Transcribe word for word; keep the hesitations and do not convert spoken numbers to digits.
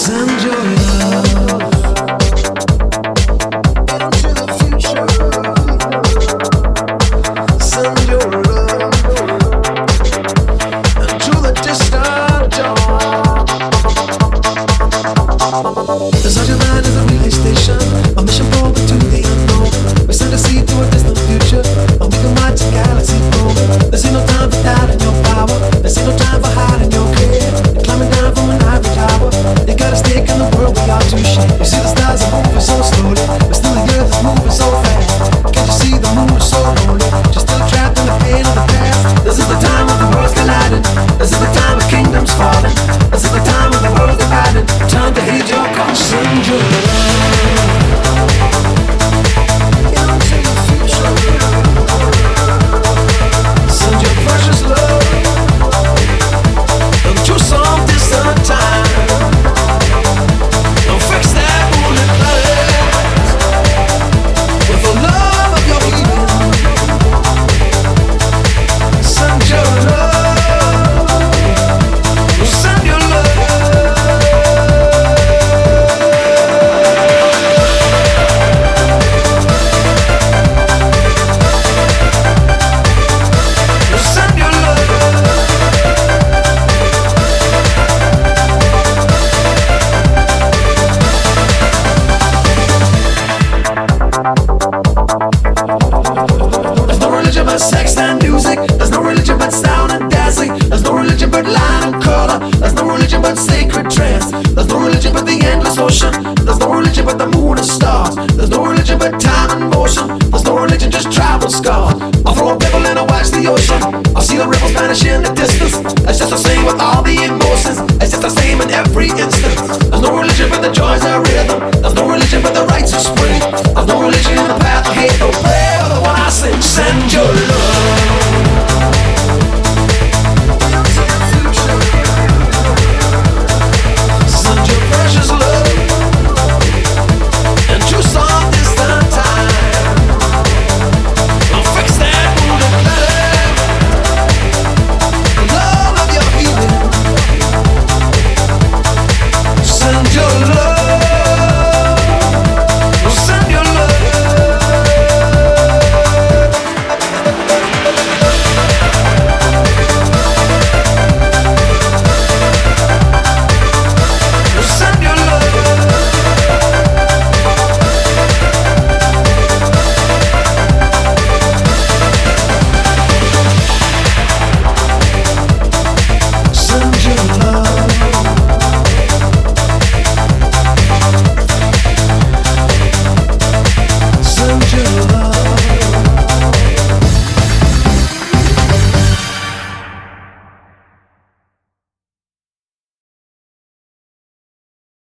Send your love into the future. Send your love into the distant dawn. The such a man is a relay station, a mission forward to the unknown. We send a seed to a distant future, and we can watch a galaxy grow. There's ain't no time for doubting your power. There's ain't no time for hiding your care. You're climbing down from an ivory tower. You got a stake in the world we are to share. You see the stars are moving so slowly, but still the earth is moving so fast. Can't you see the moon is so lonely? You're still trapped in the pain of the past. This is the time when the world's colliding. This is the time of kingdoms falling. This is the time when the world's divided. Time to heed your call. Send your love into the future. Send your precious love into some distant time. Don't fix that bullet glass with the love of your healing. Send your love. Send your love. Send your There's no religion but sex and music. There's no religion but sound and dancing. There's no religion but line and color. There's no religion but sacred trance. There's no religion but the endless ocean. There's no religion but the moon and stars. There's no religion but time and motion. There's no religion, just tribal scars. I'll throw a pebble and I'll watch the ocean. I'll see the ripples vanish in the distance. That's just the same with all the